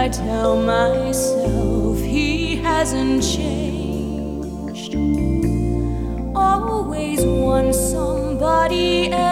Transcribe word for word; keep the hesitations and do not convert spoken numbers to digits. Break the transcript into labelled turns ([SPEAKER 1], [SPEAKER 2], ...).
[SPEAKER 1] I tell myself he hasn't changed. Always wants somebody else.